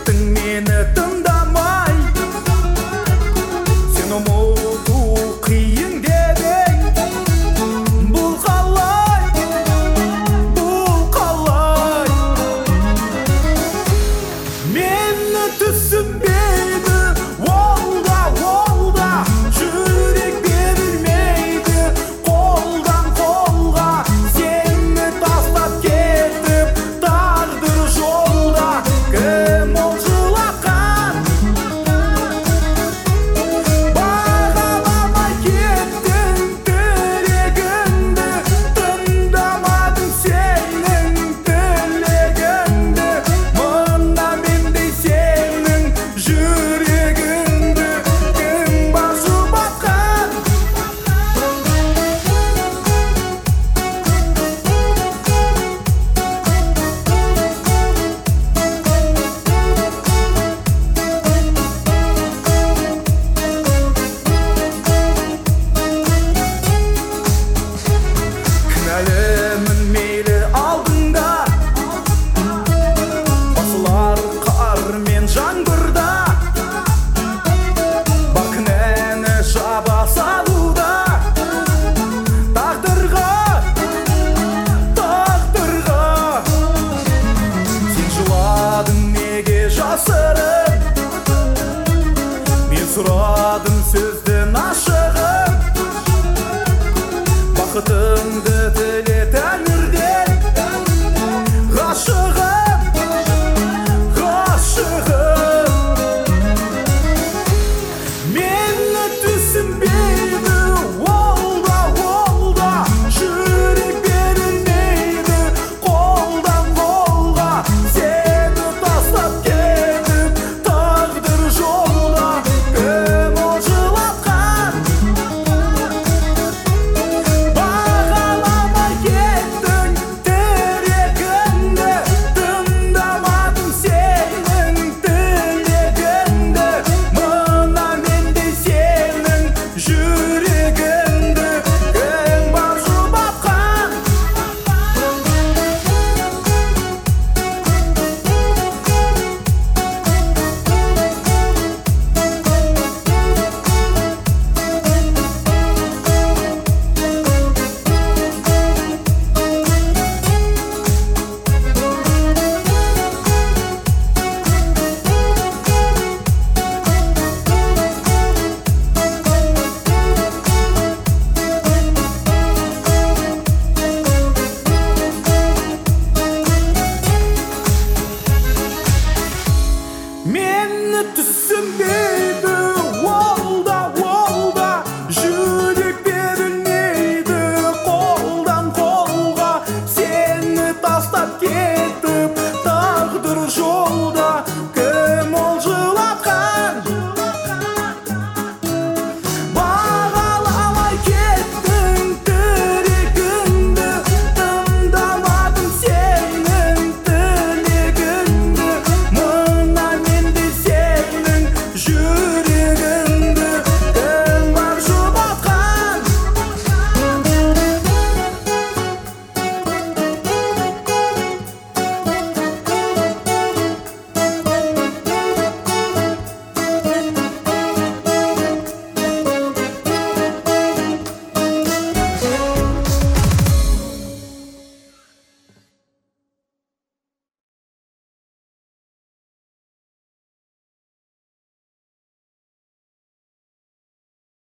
кеттің мені тыңдамай, сен ұмыту қиын дедің. Бұл қалай, бұл қалай, мені түсінбейді. Ол да жүрек берілмейді қолдан қолға. Сені тастап кетіп тағдыр жолда. Кім ол жылатқан, бағаламай кеттің тілегіңді. Тыңдамадың сенің тілегіңді. Мына мендей сенің жүрегіңді кім бар жұбатқан. Кінәлімін мейлі алдыңда, басылар қар мен жаңбырда. Бар кінәні жаба салуда. Тағдырға, сен жыладың неге жасырын? Мен сұрадым сөздің ашығын. Бақытыңды тіле тәңірден. Ғашығым, ғашығым, мені түсінбейді. Ол да жүрек берілмейді қолдан қолға. Сені тастап кетіп тағдыр жолда. Кім ол жылатқан, бағаламай кеттің тілегіңді. Тыңдамадың сенің тілегіңді. Мына мендей сенің жүрегіңді кім бар жұбатқан. Мені түсінбейді.